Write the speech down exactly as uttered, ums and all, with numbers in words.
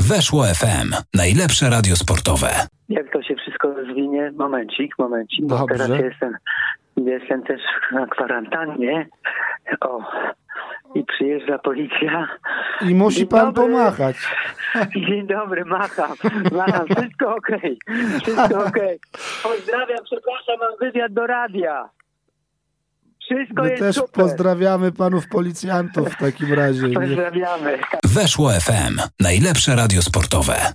Weszło F M. Najlepsze radio sportowe. Jak to się wszystko rozwinie? Momencik, momencik. Bo Dobrze. teraz jestem, jestem też na kwarantannie. O, i przyjeżdża policja. I musi Dzień pan dobry. pomachać. Dzień dobry, macham. Macham, wszystko okej. Wszystko okej. Pozdrawiam, przepraszam, mam wywiad do radia. Wszystko My jest też super. pozdrawiamy panów policjantów w takim razie. Pozdrawiamy. Weszło F M. Najlepsze radio sportowe.